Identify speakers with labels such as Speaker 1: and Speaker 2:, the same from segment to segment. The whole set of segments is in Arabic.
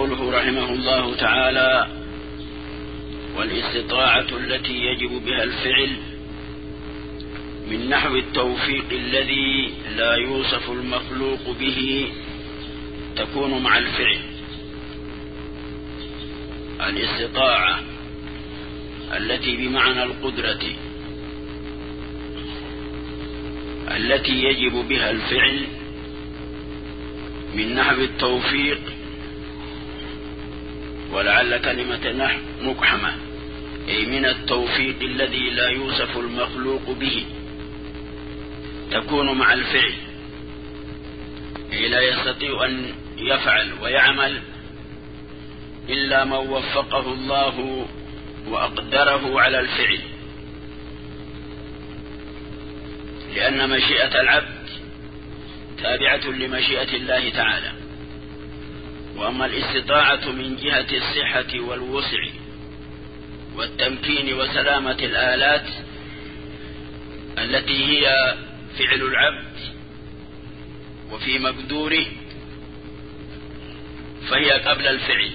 Speaker 1: قوله رحمه الله تعالى: والاستطاعة التي يجب بها الفعل من نحو التوفيق الذي لا يوصف المخلوق به تكون مع الفعل. الاستطاعة التي بمعنى القدرة التي يجب بها الفعل من نحو التوفيق، ولعل كلمة نحو مقحمة، أي من التوفيق الذي لا يوصف المخلوق به تكون مع الفعل، أي لا يستطيع أن يفعل ويعمل إلا من وفقه الله وأقدره على الفعل، لأن مشيئة العبد تابعة لمشيئة الله تعالى. وأما الاستطاعة من جهة الصحة والوسع والتمكين وسلامة الآلات التي هي فعل العبد وفي مقدوره، فهي قبل الفعل،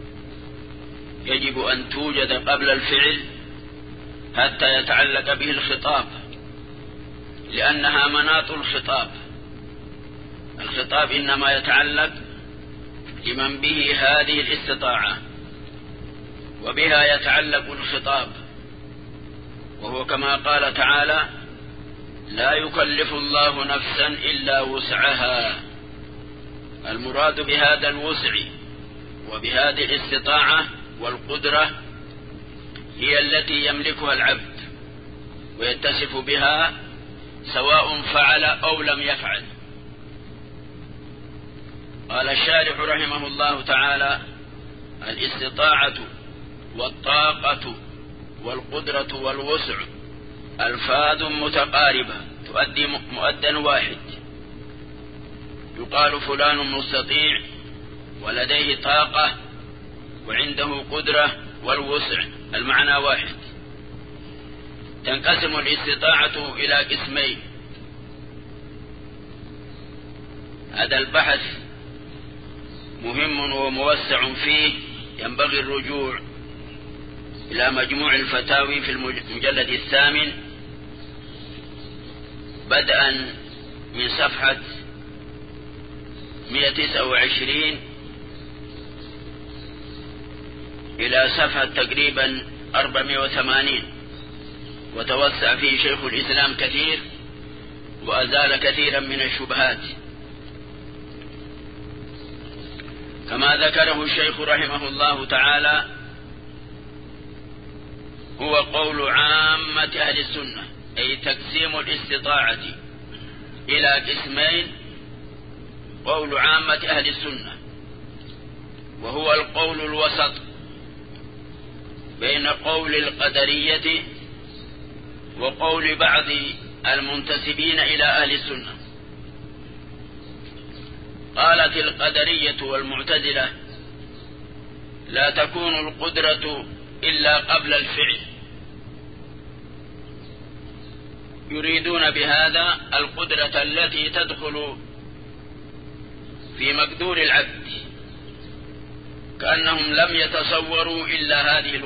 Speaker 1: يجب أن توجد قبل الفعل حتى يتعلق به الخطاب، لأنها مناط الخطاب. الخطاب إنما يتعلق لمن به هذه الاستطاعة، وبها يتعلق الخطاب، وهو كما قال تعالى: لا يكلف الله نفسا إلا وسعها. المراد بهذا الوسع وبهذه الاستطاعة والقدرة هي التي يملكها العبد ويتصف بها سواء فعل أو لم يفعل. قال الشارح رحمه الله تعالى: الاستطاعة والطاقة والقدرة والوسع ألفاظ متقاربة تؤدي مؤدا واحد، يقال فلان مستطيع ولديه طاقة وعنده قدرة والوسع، المعنى واحد. تنقسم الاستطاعة إلى قسمين. هذا البحث مهم وموسع فيه، ينبغي الرجوع إلى مجموع الفتاوي في المجلد 8 بدءا من صفحة 129 إلى صفحة تقريبا 480، وتوسع فيه شيخ الإسلام كثير وأزال كثيرا من الشبهات، كما ذكره الشيخ رحمه الله تعالى: هو قول عامة أهل السنة، أي تقسيم الاستطاعة إلى قسمين، قول عامة أهل السنة، وهو القول الوسط بين قول القدرية وقول بعض المنتسبين إلى أهل السنة. قالت القدرية والمعتزلة: لا تكون القدرة إلا قبل الفعل. يريدون بهذا القدرة التي تدخل في مقدور العبد، كأنهم لم يتصوروا إلا هذه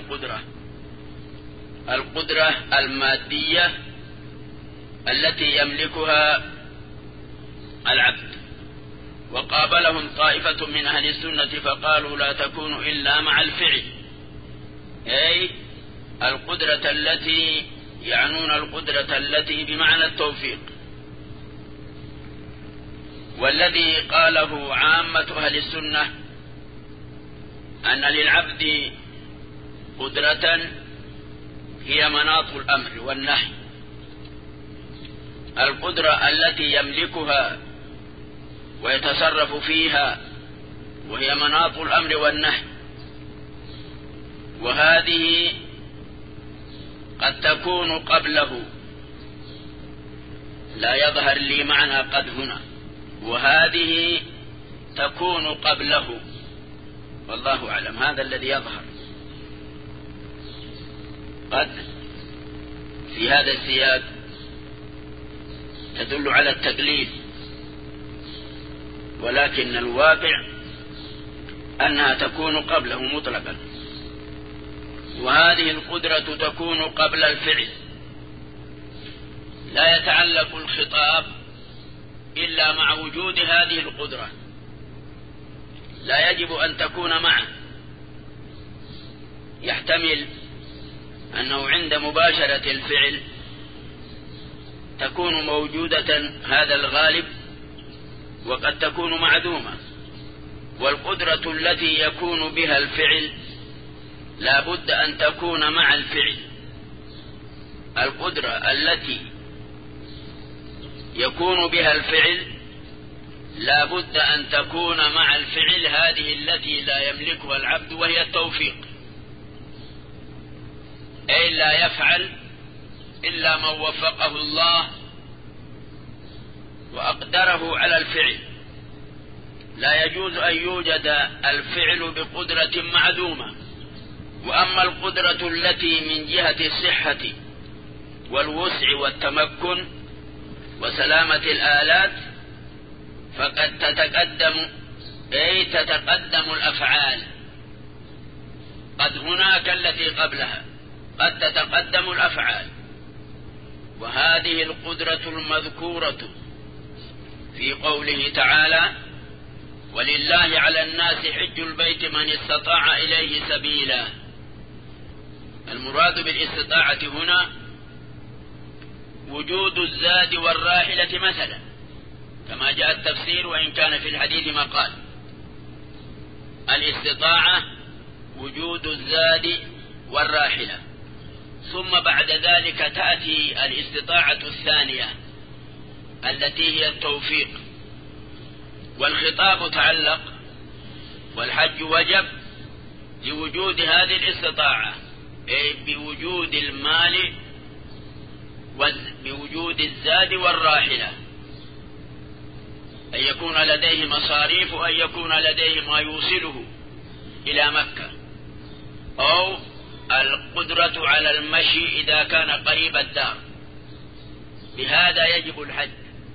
Speaker 1: القدرة المادية التي يملكها العبد. وقابلهم طائفة من أهل السنة فقالوا: لا تكون إلا مع الفعل، أي القدرة التي يعنون القدرة التي بمعنى التوفيق. والذي قاله عامة أهل السنة أن للعبد قدرة هي مناط الأمر والنهي، القدرة التي يملكها ويتصرف فيها، وهي مناط الأمر والنهي. وهذه قد تكون قبله، لا يظهر لي معنى قد هنا، وهذه تكون قبله، والله أعلم، هذا الذي يظهر. قد في هذا السياق تدل على التقليد، ولكن الواقع أنها تكون قبله مطلقا، وهذه القدرة تكون قبل الفعل، لا يتعلق الخطاب إلا مع وجود هذه القدرة، لا يجب أن تكون معه. يحتمل أنه عند مباشرة الفعل تكون موجودة هذا الغالب، وقد تكون معدومة، والقدرة التي يكون بها الفعل لا بد أن تكون مع الفعل. القدرة التي يكون بها الفعل لا بد أن تكون مع الفعل، هذه التي لا يملكها العبد، وهي التوفيق، أي لا يفعل إلا من وفقه الله وأقدره على الفعل. لا يجوز أن يوجد الفعل بقدرة معدومة. وأما القدرة التي من جهة الصحة والوسع والتمكن وسلامة الآلات فقد تتقدم الأفعال. قد هناك التي قبلها قد تتقدم الأفعال، وهذه القدرة المذكورة في قوله تعالى: ولله على الناس حج البيت من استطاع إليه سبيلا. المراد بالاستطاعة هنا وجود الزاد والراحلة مثلا، كما جاء التفسير، وإن كان في الحديث مقال. الاستطاعة وجود الزاد والراحلة، ثم بعد ذلك تأتي الاستطاعة الثانية التي هي التوفيق. والخطاب تعلق والحج وجب لوجود هذه الاستطاعة، أي بوجود المال وبوجود الزاد والراحلة، أن يكون لديه مصاريف، وأن يكون لديه ما يوصله إلى مكة، أو القدرة على المشي إذا كان قريب الدار. بهذا يجب الحج.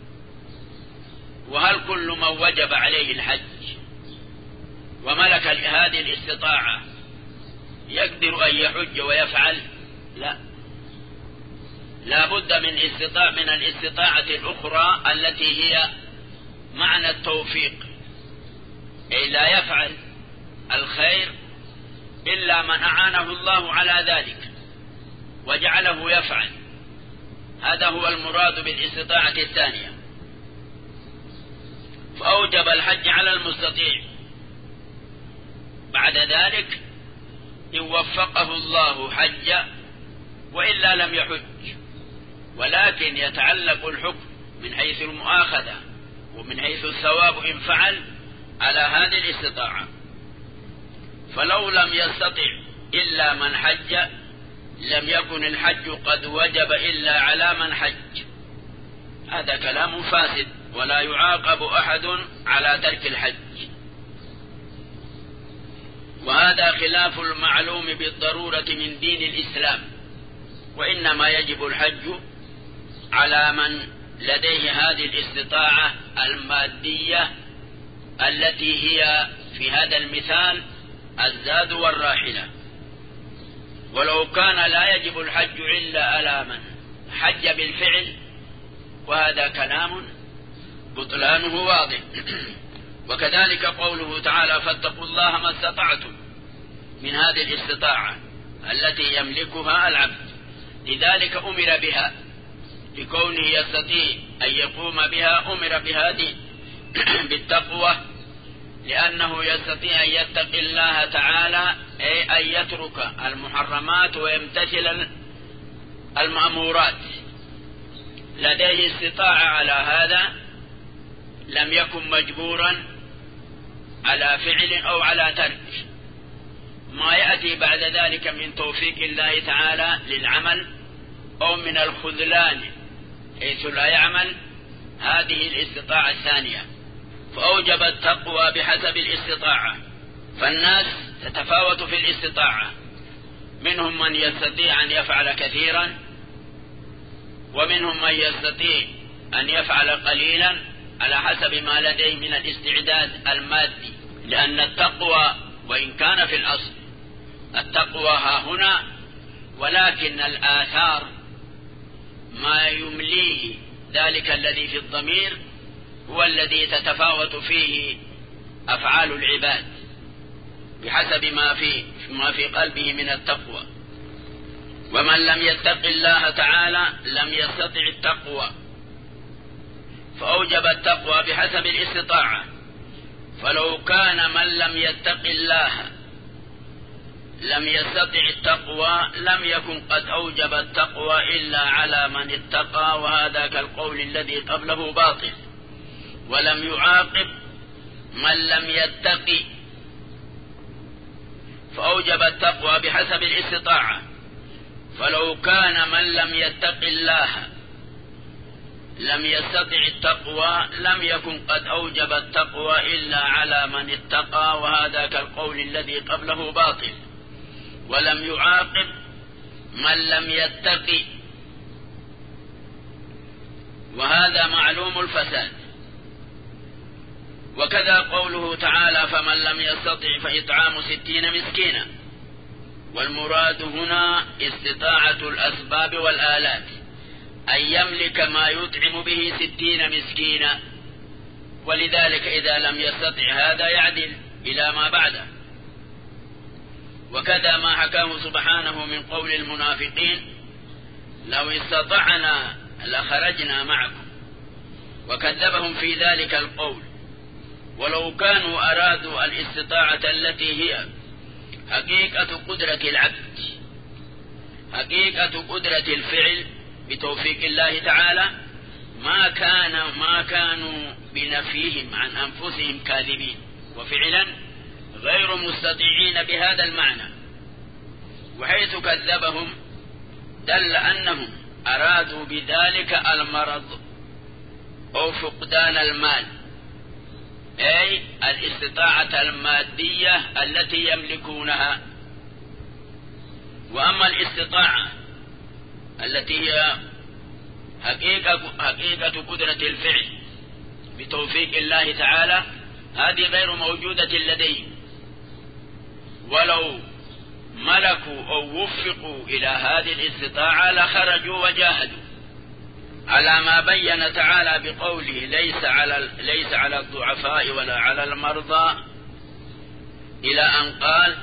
Speaker 1: وهل كل من وجب عليه الحج وملك هذه الاستطاعة يقدر أن يحج ويفعل؟ لا بد من الاستطاعة الأخرى التي هي معنى التوفيق، أي لا يفعل الخير إلا من أعانه الله على ذلك وجعله يفعل. هذا هو المراد بالاستطاعة الثانية. فأوجب الحج على المستطيع. بعد ذلك إن وفقه الله حج، وإلا لم يحج، ولكن يتعلق الحكم من حيث المؤاخذة ومن حيث الثواب إن فعل على هذه الاستطاعة. فلو لم يستطع إلا من حج لم يكن الحج قد وجب إلا على من حج. هذا كلام فاسد، ولا يعاقب أحد على ترك الحج. وهذا خلاف المعلوم بالضرورة من دين الإسلام، وإنما يجب الحج على من لديه هذه الاستطاعة المادية التي هي في هذا المثال الزاد والراحلة. ولو كان لا يجب الحج إلا على من حج بالفعل، وهذا كلام بطلانه واضح. وكذلك قوله تعالى: فاتقوا الله ما استطعتم، من هذه الاستطاعة التي يملكها العبد. لذلك أمر بها، لكونه يستطيع أن يقوم بها أمر بهذه بالتقوى، لأنه يستطيع أن يتقي الله تعالى، أي أن يترك المحرمات ويمتثل المأمورات. لديه استطاعة على هذا، لم يكن مجبورا على فعل أو على ترك. ما يأتي بعد ذلك من توفيق الله تعالى للعمل أو من الخذلان حيث لا يعمل، هذه الاستطاعة الثانية. فأوجب التقوى بحسب الاستطاعة. فالناس تتفاوت في الاستطاعة، منهم من يستطيع أن يفعل كثيرا، ومنهم من يستطيع أن يفعل قليلا على حسب ما لديه من الاستعداد المادي لأن التقوى وإن كان في الأصل التقوى ها هنا، ولكن الآثار ما يمليه ذلك الذي في الضمير هو الذي تتفاوت فيه أفعال العباد بحسب ما في قلبه من التقوى. ومن لم يتق الله تعالى لم يستطع التقوى، فأوجب التقوى بحسب الاستطاعة. فلو كان من لم يتق الله لم يستطع التقوى لم يكن قد أوجب التقوى إلا على من اتقى، وهذا كالقول الذي قبله باطل. ولم يعاقب من لم يتق، فأوجب التقوى بحسب الاستطاعة. فلو كان من لم يتق الله لم يستطع التقوى لم يكن قد أوجب التقوى إلا على من اتقى، وهذا كالقول الذي قبله باطل. ولم يعاقب من لم يتق، وهذا معلوم الفساد. وكذا قوله تعالى: فمن لم يستطع فإطعام 60 مسكينا. والمراد هنا استطاعة الأسباب والآلات، أن يملك ما يطعم به 60 مسكينا، ولذلك إذا لم يستطع هذا يعدل إلى ما بعده. وكذا ما حكاه سبحانه من قول المنافقين: لو استطعنا لخرجنا معكم، وكذبهم في ذلك القول. ولو كانوا أرادوا الاستطاعة التي هي حقيقة قدرة العبد، حقيقة قدرة الفعل بتوفيق الله تعالى، ما كانوا بنفيهم عن أنفسهم كاذبين، وفعلا غير مستطيعين بهذا المعنى. وحيث كذبهم دل أنهم أرادوا بذلك المرض أو فقدان المال، أي الاستطاعة المادية التي يملكونها. وأما الاستطاعة التي هي حقيقة قدرة الفعل بتوفيق الله تعالى، هذه غير موجودة لديهم. ولو ملكوا أو وفقوا إلى هذه الاستطاعة لخرجوا وجاهدوا، على ما بين تعالى بقوله: ليس على الضعفاء ولا على المرضى، إلى أن قال: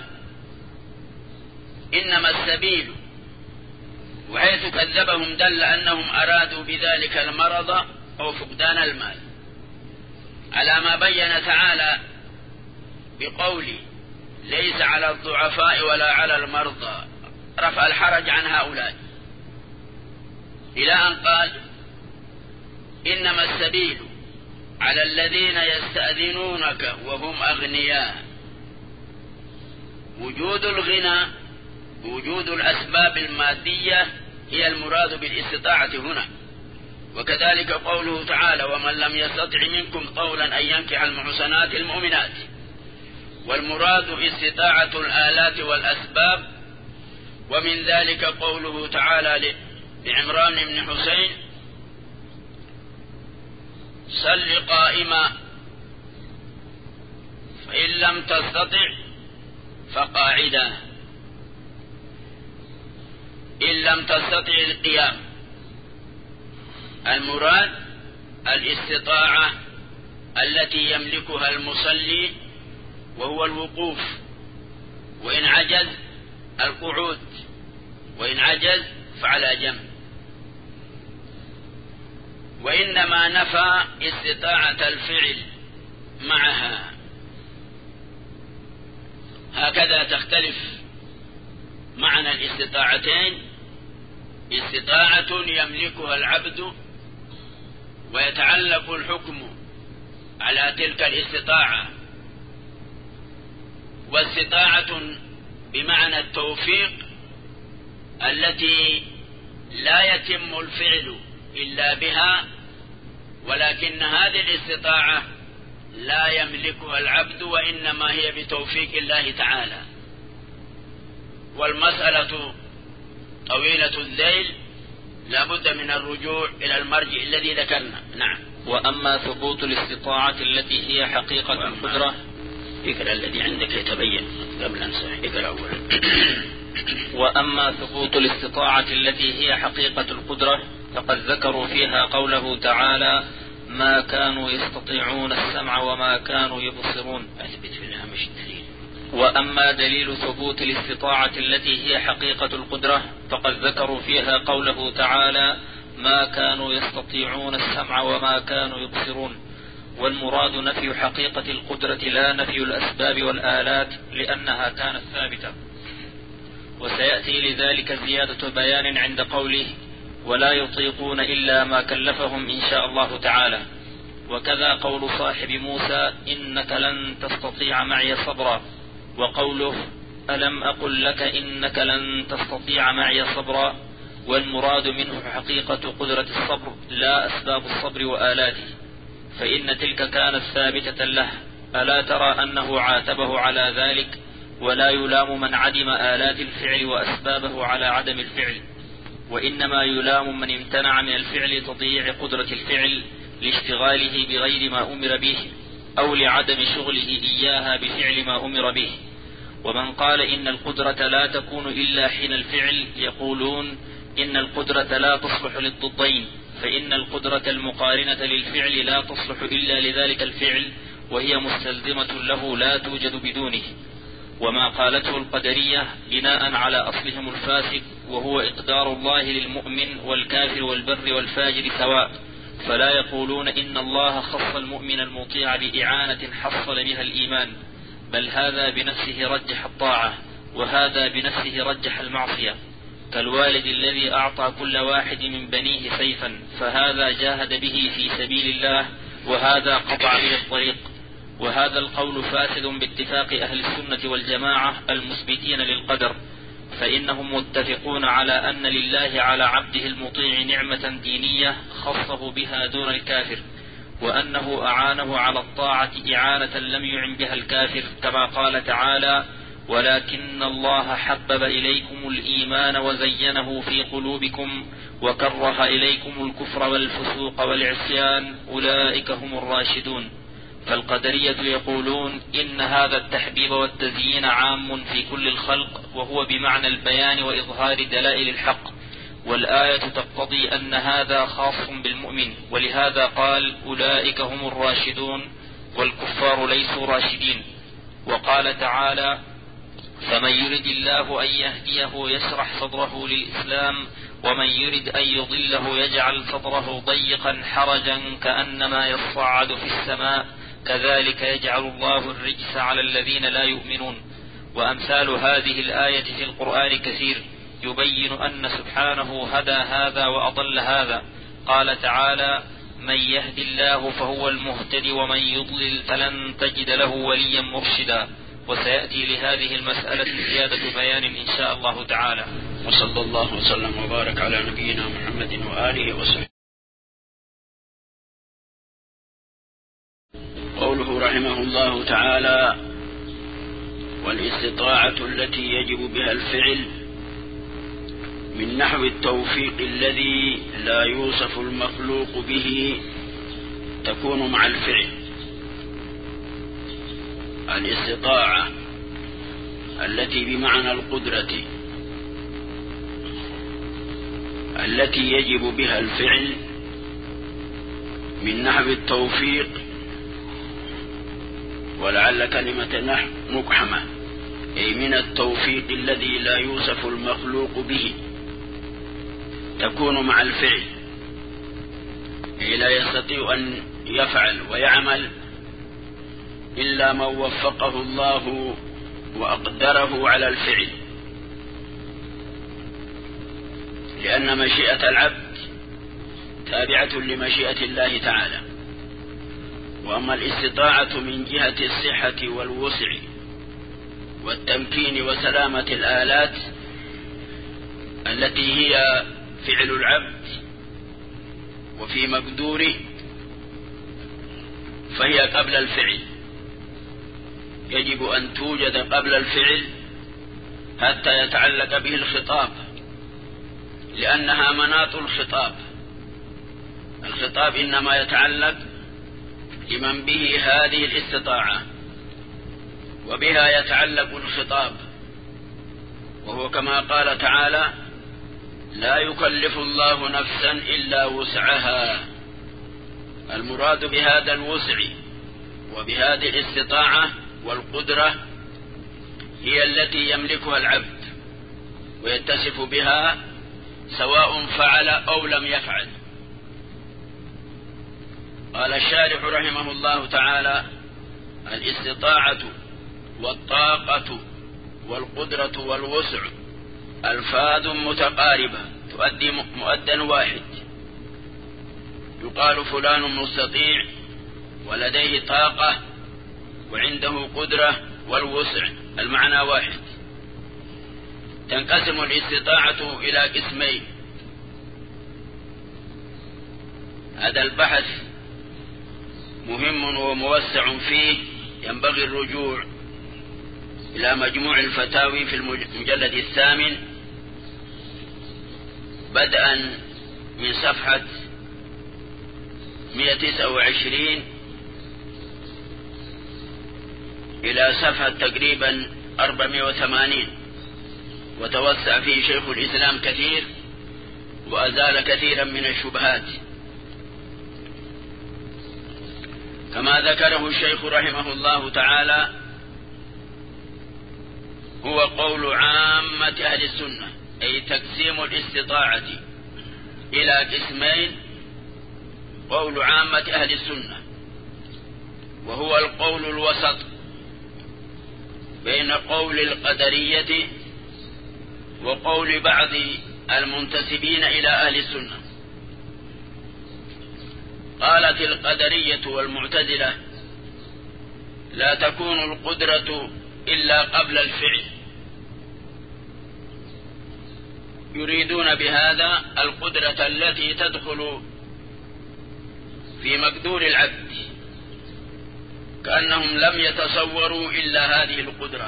Speaker 1: إنما السبيل. وحيث كذبهم دل أنهم أرادوا بذلك المرض أو فقدان المال، على ما بين تعالى بقوله: ليس على الضعفاء ولا على المرضى، رفع الحرج عن هؤلاء، إلى أن قال: إنما السبيل على الذين يستأذنونك وهم أغنياء. وجود الغنى، وجود الأسباب المادية هي المراد بالاستطاعة هنا. وكذلك قوله تعالى: ومن لم يستطع منكم طولا أن ينكح المحصنات المؤمنات. والمراد استطاعة الآلات والأسباب. ومن ذلك قوله تعالى لعمران بن حسين: صل قائما، فإن لم تستطع فقاعدا، إن لم تستطع القيام. المراد الاستطاعة التي يملكها المصلي وهو الوقوف، وإن عجز القعود، وإن عجز فعلى جنب. وإنما نفى استطاعة الفعل معها. هكذا تختلف معنى الاستطاعتين: استطاعة يملكها العبد ويتعلق الحكم على تلك الاستطاعة، واستطاعة بمعنى التوفيق التي لا يتم الفعل إلا بها، ولكن هذه الاستطاعة لا يملكها العبد، وإنما هي بتوفيق الله تعالى. والمسألة طويلة الذيل، لا بد من الرجوع إلى المرجع الذي ذكرنا. نعم.
Speaker 2: وأما ثبوت الاستطاعة التي هي حقيقة القدرة
Speaker 1: اقرأ الذي عندك يتبين قبل أنسى. اقرأ أولا.
Speaker 2: وأما ثبوت الاستطاعة التي هي حقيقة القدرة فقد ذكروا فيها قوله تعالى ما كانوا يستطيعون السمع وما كانوا يبصرون. وأما دليل ثبوت الاستطاعة التي هي حقيقة القدرة فقد ذكروا فيها قوله تعالى ما كانوا يستطيعون السمع وما كانوا يبصرون. والمراد نفي حقيقة القدرة لا نفي الأسباب والآلات لأنها كانت ثابتة. وسيأتي لذلك زيادة بيان عند قوله ولا يطيقون إلا ما كلفهم إن شاء الله تعالى. وكذا قول صاحب موسى إنك لن تستطيع معي صبرا، وقوله ألم أقل لك إنك لن تستطيع معي صبرا. والمراد منه حقيقة قدرة الصبر لا أسباب الصبر وآلاته، فإن تلك كانت ثابتة له. ألا ترى أنه عاتبه على ذلك؟ ولا يلام من عدم آلات الفعل وأسبابه على عدم الفعل، وإنما يلام من امتنع من الفعل تضييع قدرة الفعل لاشتغاله بغير ما أمر به أو لعدم شغله إياها بفعل ما أمر به. ومن قال إن القدرة لا تكون إلا حين الفعل يقولون إن القدرة لا تصلح للضدين، فإن القدرة المقارنة للفعل لا تصلح إلا لذلك الفعل وهي مستلزمة له لا توجد بدونه. وما قالته القدرية بناء على أصلهم الفاسد وهو إقدار الله للمؤمن والكافر والبر والفاجر سواء، فلا يقولون إن الله خص المؤمن المطيع بإعانة حصل بها الإيمان، بل هذا بنفسه رجح الطاعة وهذا بنفسه رجح المعصية، كالوالد الذي أعطى كل واحد من بنيه سيفا فهذا جاهد به في سبيل الله وهذا قطع به الطريق. وهذا القول فاسد باتفاق أهل السنة والجماعة المثبتين للقدر، فإنهم متفقون على أن لله على عبده المطيع نعمة دينية خصه بها دون الكافر، وأنه أعانه على الطاعة إعانة لم يعن بها الكافر، كما قال تعالى ولكن الله حبب إليكم الإيمان وزينه في قلوبكم وكره إليكم الكفر والفسوق والعصيان أولئك هم الراشدون. فالقدرية يقولون إن هذا التحبيب والتزيين عام في كل الخلق وهو بمعنى البيان وإظهار دلائل الحق، والآية تقتضي أن هذا خاص بالمؤمن، ولهذا قال أولئك هم الراشدون والكفار ليسوا راشدين. وقال تعالى فمن يرد الله أن يهديه يشرح صدره للإسلام ومن يرد أن يضله يجعل صدره ضيقا حرجا كأنما يصعد في السماء كذلك يجعل الله الرجس على الذين لا يؤمنون. وأمثال هذه الآية في القرآن كثير يبين أن سبحانه هدى هذا وأضل هذا. قال تعالى من يهد الله فهو المهتدي ومن يضلل فلن تجد له وليا مرشدا. وسيأتي لهذه المسألة زيادة بيان إن شاء الله تعالى.
Speaker 1: وصلى الله وسلم وبارك على نبينا محمد وآله وصحبه. قوله رحمه الله تعالى والاستطاعة التي يجب بها الفعل من نحو التوفيق الذي لا يوصف المخلوق به تكون مع الفعل. الاستطاعة التي بمعنى القدرة التي يجب بها الفعل من نحو التوفيق، ولعل كلمة نحو مقحمة، أي من التوفيق الذي لا يوصف المخلوق به تكون مع الفعل، أي لا يستطيع أن يفعل ويعمل إلا من وفقه الله وأقدره على الفعل، لأن مشيئة العبد تابعة لمشيئة الله تعالى. وأما الاستطاعة من جهة الصحة والوسع والتمكين وسلامة الآلات التي هي فعل العبد وفي مقدوره فهي قبل الفعل، يجب أن توجد قبل الفعل حتى يتعلق به الخطاب، لأنها مناط الخطاب. الخطاب إنما يتعلق لمن به هذه الاستطاعة، وبها يتعلق الخطاب، وهو كما قال تعالى: لا يكلف الله نفسا إلا وسعها. المراد بهذا الوسع وبهذه الاستطاعة والقدرة هي التي يملكها العبد ويتصف بها سواء فعل أو لم يفعل. قال الشارح رحمه الله تعالى: الاستطاعة والطاقة والقدرة والوسع ألفاظ متقاربة تؤدي مؤدا واحد، يقال فلان مستطيع ولديه طاقة وعنده قدرة والوسع، المعنى واحد. تنقسم الاستطاعة إلى قسمين. هذا البحث مهم وموسع فيه، ينبغي الرجوع إلى مجموع الفتاوي في المجلد 8 بدءا من صفحة 129 إلى صفحة تقريبا 480، وتوسع فيه شيخ الإسلام كثير وأزال كثيرا من الشبهات، كما ذكره الشيخ رحمه الله تعالى: هو قول عامة أهل السنة، أي تقسيم الاستطاعة إلى قسمين، قول عامة أهل السنة، وهو القول الوسط بين قول القدرية وقول بعض المنتسبين إلى أهل السنة. قالت القدرية والمعتزلة: لا تكون القدرة إلا قبل الفعل. يريدون بهذا القدرة التي تدخل في مقدور العبد، كأنهم لم يتصوروا إلا هذه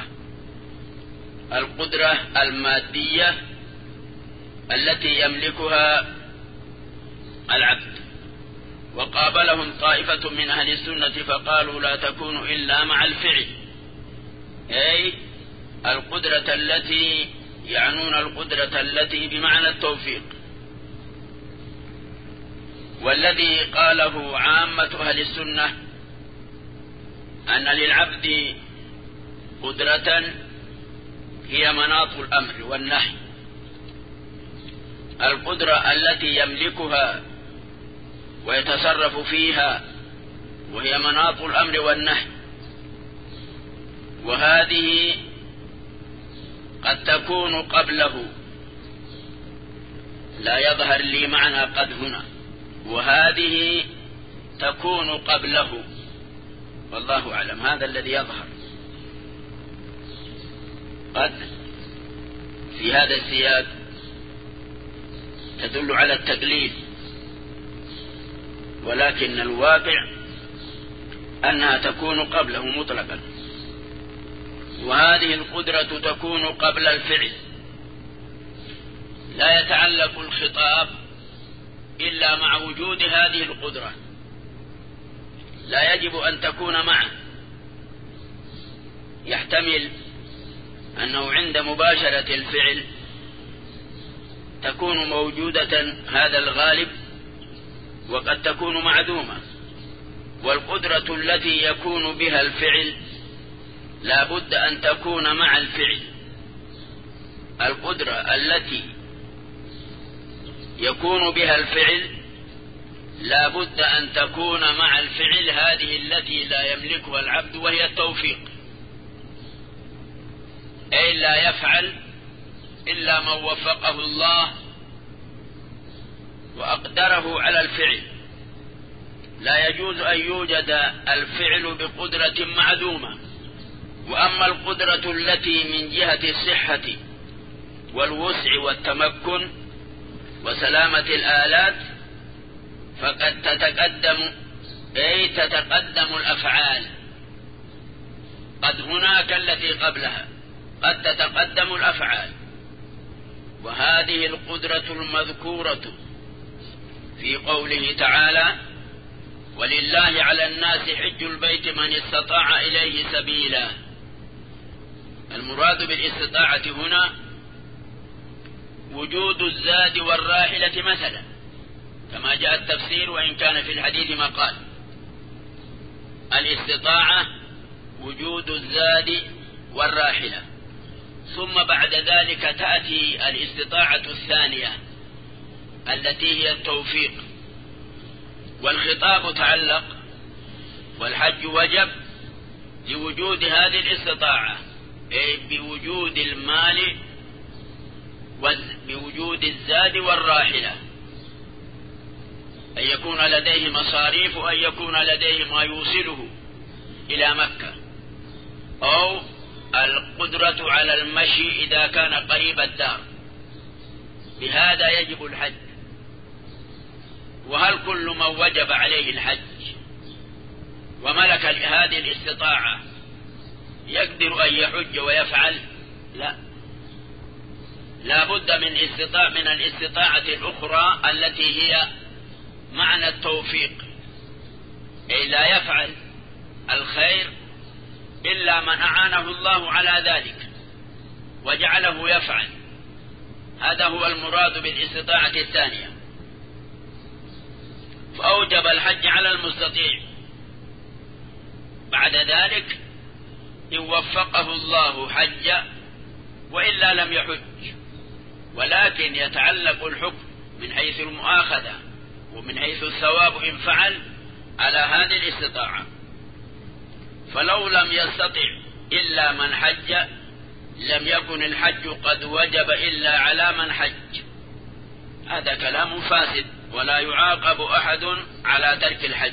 Speaker 1: القدرة المادية التي يملكها العبد. وقابلهم طائفة من أهل السنة فقالوا: لا تكون إلا مع الفعل، أي القدرة التي يعنون القدرة التي بمعنى التوفيق. والذي قاله عامة أهل السنة أن للعبد قدرة هي مناط الأمر والنهي، القدرة التي يملكها ويتصرف فيها وهي مناط الأمر والنهي، وهذه قد تكون قبله، لا يظهر لي معنى قد هنا، وهذه تكون قبله، والله أعلم، هذا الذي يظهر. قد في هذا السياق تدل على التقليد، ولكن الواقع أنها تكون قبله مطلقا، وهذه القدرة تكون قبل الفعل. لا يتعلق الخطاب إلا مع وجود هذه القدرة، لا يجب أن تكون معه. يحتمل أنه عند مباشرة الفعل تكون موجودة، هذا الغالب، وقد تكون معدومة. والقدرة التي يكون بها الفعل لا بد أن تكون مع الفعل. القدرة التي يكون بها الفعل لا بد أن تكون مع الفعل، هذه التي لا يملكها العبد، وهي التوفيق، أي لا يفعل إلا من وفقه الله وأقدره على الفعل. لا يجوز أن يوجد الفعل بقدرة معدومة. وأما القدرة التي من جهة الصحة والوسع والتمكن وسلامة الآلات فقد تتقدم الأفعال. قد هناك التي قبلها قد تتقدم الأفعال. وهذه القدرة المذكورة في قوله تعالى: ولله على الناس حج البيت من استطاع إليه سبيلا، المراد بالاستطاعة هنا وجود الزاد والراحلة مثلا، كما جاء التفسير وإن كان في الحديث مقال. الاستطاعة وجود الزاد والراحلة، ثم بعد ذلك تأتي الاستطاعة الثانية التي هي التوفيق. والخطاب تعلق والحج وجب لوجود هذه الاستطاعة، أي بوجود المال وبوجود الزاد والراحلة، أن يكون لديه مصاريف، وأن يكون لديه ما يوصله إلى مكة، أو القدرة على المشي إذا كان قريب الدار. بهذا يجب الحج. وهل كل من وجب عليه الحج وملك هذه الاستطاعة يقدر أن يحج ويفعل؟ لا بد من الاستطاعة الأخرى التي هي معنى التوفيق، أي لا يفعل الخير إلا من أعانه الله على ذلك وجعله يفعل. هذا هو المراد بالاستطاعة الثانية. فأوجب الحج على المستطيع. بعد ذلك إن وفقه الله حج وإلا لم يحج، ولكن يتعلق الحكم من حيث المؤاخذة ومن حيث الثواب إن فعل على هذه الاستطاعة. فلو لم يستطع إلا من حج لم يكن الحج قد وجب إلا على من حج. هذا كلام فاسد، ولا يعاقب أحد على ترك الحج.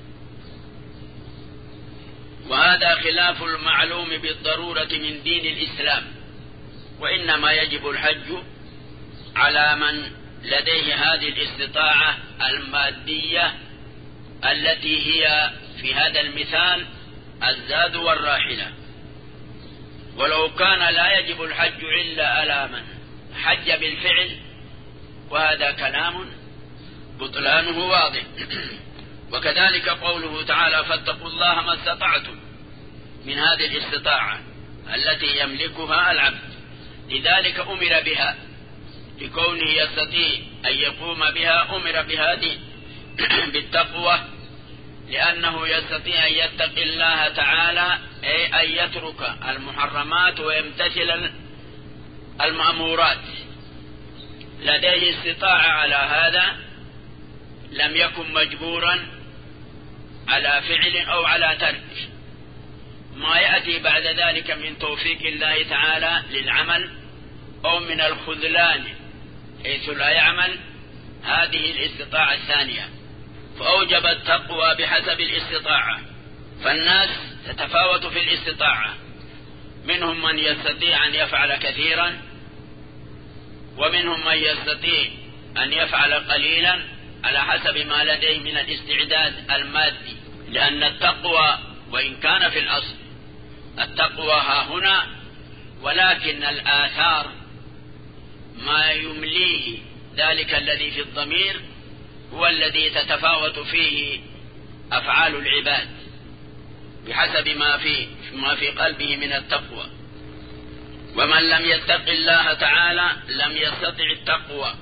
Speaker 1: وهذا خلاف المعلوم بالضرورة من دين الإسلام، وإنما يجب الحج على من لديه هذه الاستطاعة المادية التي هي في هذا المثال الزاد والراحلة. ولو كان لا يجب الحج إلا على من حج بالفعل، وهذا كلام بطلانه واضح. وكذلك قوله تعالى فاتقوا الله ما استطعتم من هذه الاستطاعة التي يملكها العبد. لذلك أمر بها لكونه يستطيع أن يقوم بها، أمر بهذه بالتقوى، لأنه يستطيع أن يتقي الله تعالى، أي أن يترك المحرمات ويمتثل المأمورات. لديه استطاعة على هذا، لم يكن مجبورا على فعل أو على ترك. ما يأتي بعد ذلك من توفيق الله تعالى للعمل أو من الخذلان حيث لا يعمل، هذه الاستطاعة الثانية. فأوجب التقوى بحسب الاستطاعة. فالناس تتفاوت في الاستطاعة، منهم من يستطيع أن يفعل كثيرا، ومنهم من يستطيع أن يفعل قليلا على حسب ما لديه من الاستعداد المادي. لأن التقوى وإن كان في الأصل التقوى ها هنا، ولكن الآثار ما يمليه ذلك الذي في الضمير هو الذي تتفاوت فيه أفعال العباد بحسب ما في قلبه من التقوى. ومن لم يتق الله تعالى لم يستطع التقوى.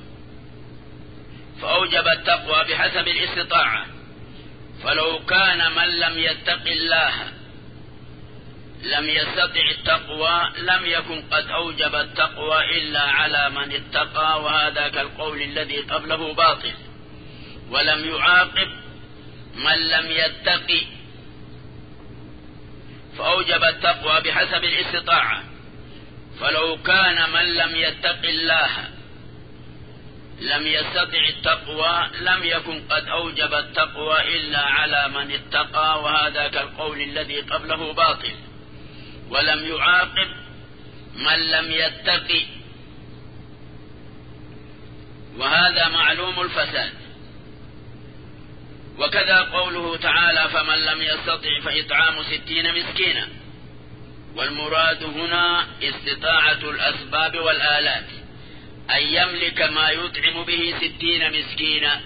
Speaker 1: فأوجب التقوى بحسب الاستطاعة. فلو كان من لم يتق الله لم يستطع التقوى لم يكن قد أوجب التقوى إلا على من اتقى، وهذا كالقول الذي قبله باطل. ولم يعاقب من لم يتقي، فأوجب التقوى بحسب الاستطاعة. فلو كان من لم يتق الله لم يستطع التقوى لم يكن قد أوجب التقوى إلا على من اتقى، وهذا كالقول الذي قبله باطل. ولم يعاقب من لم يتقي، وهذا معلوم الفساد. وكذا قوله تعالى فمن لم يستطع فإطعام 60 مسكينا. والمراد هنا استطاعة الأسباب والآلات، أن يملك ما يطعم به 60 مسكينا.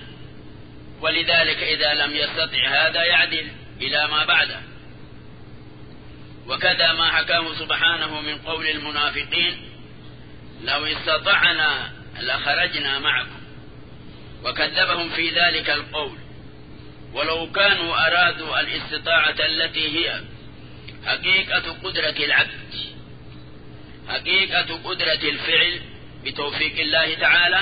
Speaker 1: ولذلك إذا لم يستطع هذا يعدل إلى ما بعده. وكذا ما حكاه سبحانه من قول المنافقين: لو استطعنا لخرجنا معكم، وكذبهم في ذلك القول. ولو كانوا أرادوا الاستطاعة التي هي حقيقة قدرة العبد، حقيقة قدرة الفعل بتوفيق الله تعالى،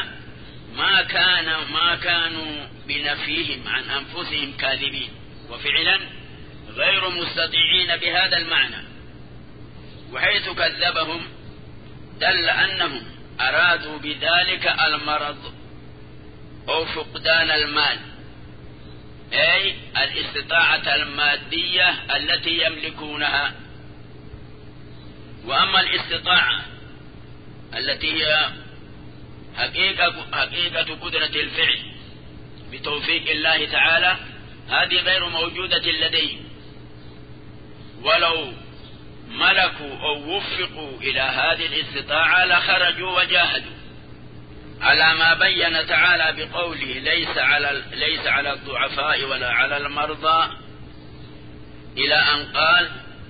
Speaker 1: ما كانوا بنفيهم عن أنفسهم كاذبين، وفعلا غير مستطيعين بهذا المعنى. وحيث كذبهم دل أنهم أرادوا بذلك المرض أو فقدان المال، أي الاستطاعة المادية التي يملكونها. وأما الاستطاعة التي هي حقيقة قدرة الفعل بتوفيق الله تعالى، هذه غير موجودة لديهم، ولو ملكوا أو وفقوا إلى هذه الاستطاعة لخرجوا وجاهدوا، على ما بين تعالى بقوله: ليس على الضعفاء ولا على المرضى، إلى أن قال: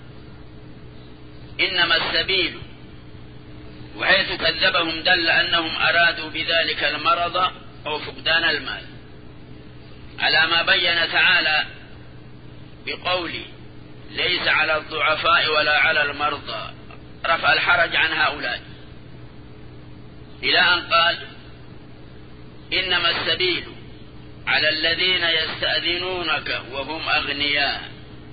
Speaker 1: إنما السبيل. وحيث كذبهم دل أنهم أرادوا بذلك المرض أو فقدان المال، على ما بين تعالى بقوله: ليس على الضعفاء ولا على المرضى، رفع الحرج عن هؤلاء، إلى أن قال: إنما السبيل على الذين يستأذنونك وهم أغنياء.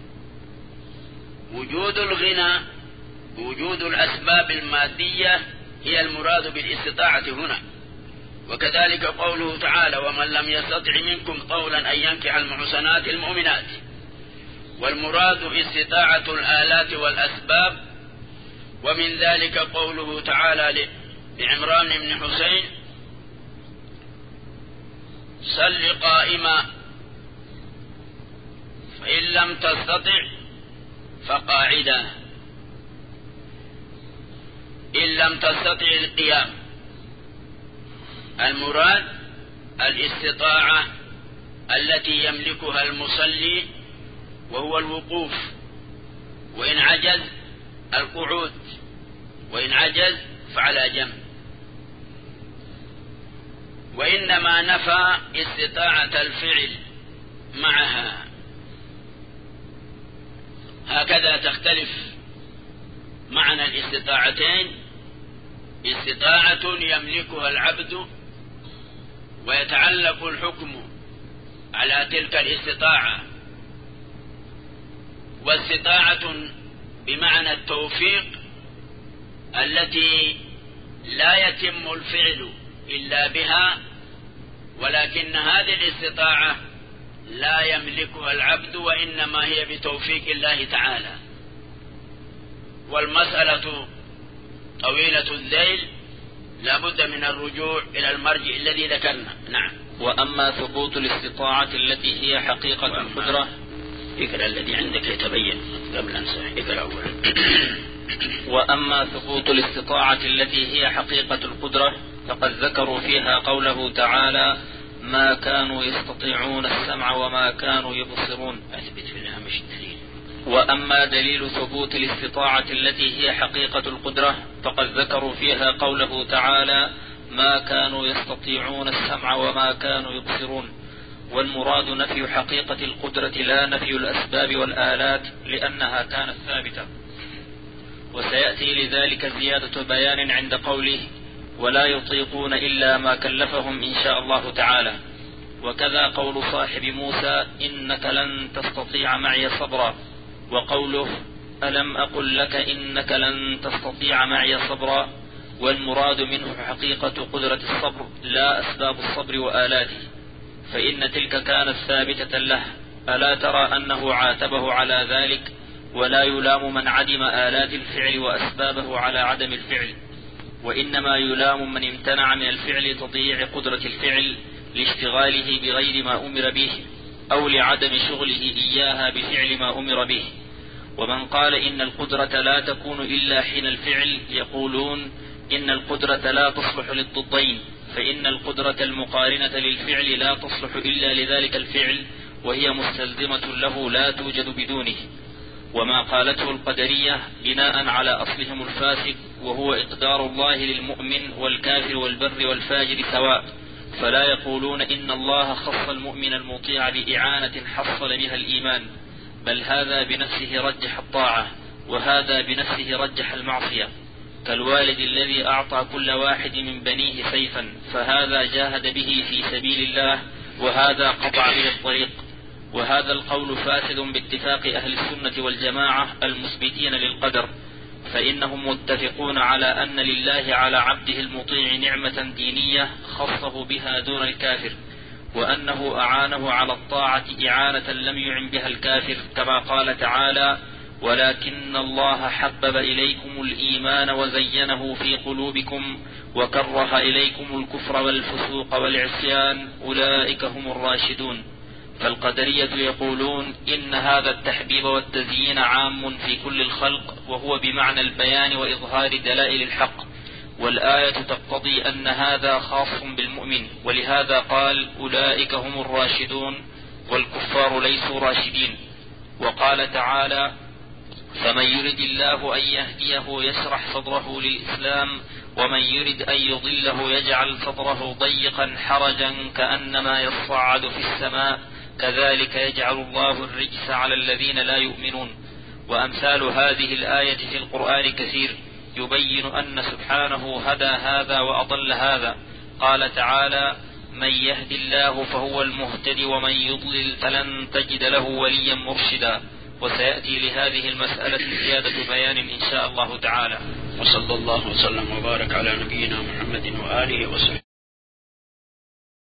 Speaker 1: وجود الغنى، وجود الأسباب المادية هي المراد بالاستطاعة هنا. وكذلك قوله تعالى: ومن لم يستطع منكم طولا أن ينكح المحصنات المؤمنات. والمراد استطاعة الآلات والأسباب. ومن ذلك قوله تعالى لعمران بن حسين: صل قائما، فإن لم تستطع فقاعدا، إن لم تستطع القيام. المراد الاستطاعة التي يملكها المصلي وهو الوقوف، وإن عجز القعود، وإن عجز فعلى جنب. وإنما نفى استطاعة الفعل معها. هكذا تختلف معنى الاستطاعتين: استطاعة يملكها العبد ويتعلق الحكم على تلك الاستطاعة، واستطاعة بمعنى التوفيق التي لا يتم الفعل إلا بها، ولكن هذه الاستطاعة لا يملكها العبد، وإنما هي بتوفيق الله تعالى. والمسألة طويلة الذيل، لا بد من الرجوع إلى المرجع الذي ذكرنا. نعم.
Speaker 2: وأما ثبوت الاستطاعة التي هي حقيقة القدرة،
Speaker 1: اقرأ الذي عندك يتبين قبل أن اقرأ أولا.
Speaker 2: وأما ثبوت الاستطاعة التي هي حقيقة القدرة فقد ذكروا فيها قوله تعالى: ما كانوا يستطيعون السمع وما كانوا يبصرون.
Speaker 1: أثبت في الهامش الدليل.
Speaker 2: وأما دليل ثبوت الاستطاعة التي هي حقيقة القدرة فقد ذكروا فيها قوله تعالى: ما كانوا يستطيعون السمع وما كانوا يبصرون. والمراد نفي حقيقة القدرة لا نفي الأسباب والآلات، لأنها كانت ثابتة. وسيأتي لذلك زيادة بيان عند قوله: ولا يطيقون إلا ما كلفهم إن شاء الله تعالى. وكذا قول صاحب موسى: إنك لن تستطيع معي صبرا. وقوله: ألم أقل لك إنك لن تستطيع معي صبرا. والمراد منه حقيقة قدرة الصبر لا أسباب الصبر وآلاته، فإن تلك كانت ثابتة له. ألا ترى أنه عاتبه على ذلك؟ ولا يلام من عدم آلات الفعل وأسبابه على عدم الفعل، وإنما يلام من امتنع من الفعل تضييع قدرة الفعل لاشتغاله بغير ما أمر به، أو لعدم شغله إياها بفعل ما أمر به. ومن قال إن القدرة لا تكون إلا حين الفعل، يقولون إن القدرة لا تصلح للضدين، فإن القدرة المقارنة للفعل لا تصلح إلا لذلك الفعل، وهي مستلزمة له لا توجد بدونه. وما قالته القدرية بناء على أصلهم الفاسد، وهو إقدار الله للمؤمن والكافر والبر والفاجر سواء، فلا يقولون إن الله خص المؤمن المطيع بإعانة حصل بها الإيمان، بل هذا بنفسه رجح الطاعة، وهذا بنفسه رجح المعصية، كالوالد الذي أعطى كل واحد من بنيه سيفا، فهذا جاهد به في سبيل الله، وهذا قطع به الطريق. وهذا القول فاسد باتفاق أهل السنة والجماعة المثبتين للقدر، فإنهم متفقون على أن لله على عبده المطيع نعمة دينية خصه بها دون الكافر، وأنه أعانه على الطاعة إعانة لم يعن بها الكافر، كما قال تعالى: ولكن الله حبب إليكم الإيمان وزينه في قلوبكم وكره إليكم الكفر والفسوق والعصيان أولئك هم الراشدون. فالقدرية يقولون إن هذا التحبيب والتزيين عام في كل الخلق، وهو بمعنى البيان وإظهار دلائل الحق، والآية تقتضي أن هذا خاص بالمؤمن، ولهذا قال: أولئك هم الراشدون، والكفار ليسوا راشدين. وقال تعالى: فمن يرد الله أن يهديه يشرح صدره للإسلام، ومن يرد أن يضله يجعل صدره ضيقا حرجا كأنما يصعد في السماء، كذلك يجعل الله الرجس على الذين لا يؤمنون. وأمثال هذه الآية في القرآن كثير يبين أن سبحانه هدى هذا وأضل هذا. قال تعالى: من يهد الله فهو المهتدي، ومن يضلل فلن تجد له وليا مرشدا. وسيأتي لهذه المسألة زيادة بيان إن شاء الله تعالى.
Speaker 1: وصلى الله وسلم وبارك على نبينا محمد وآله وصحبه.